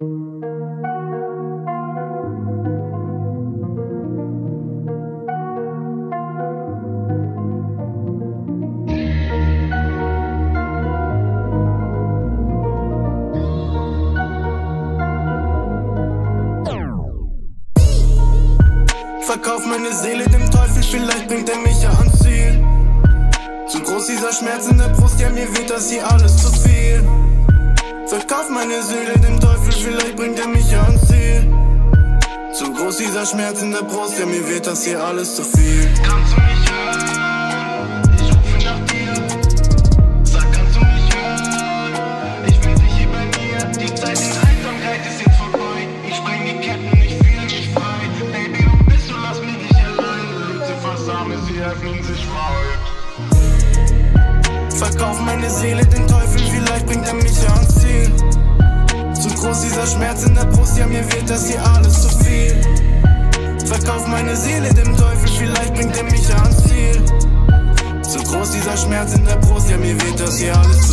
Verkauf meine Seele dem Teufel, vielleicht bringt er mich ja ans Ziel. Zu groß dieser Schmerz in der Brust, ja mir wird das hier alles zu viel. Verkauf meine Seele dem Teufel, vielleicht bringt er mich ja ans Ziel. Zu groß dieser Schmerz in der Brust, ja mir wird das hier alles zu viel. Kannst du mich hören? Ich rufe nach dir. Sag, kannst du mich hören? Ich will dich hier bei mir. Die Zeit in Einsamkeit ist jetzt vorbei. Ich spreng die Ketten, ich fühle mich frei. Baby, wo bist du? Lass mich nicht allein. Lucifer Same, sie öffnen sich frei. Verkauf meine Seele den Teufel, vielleicht bringt er mich ja ans Ziel. Zu groß dieser Schmerz in der Brust, ja mir wird das hier alles zu viel. Verkauf meine Seele dem Teufel, vielleicht bringt er mich ja ans Ziel. Zu groß dieser Schmerz in der Brust, ja mir wird das hier alles zu viel.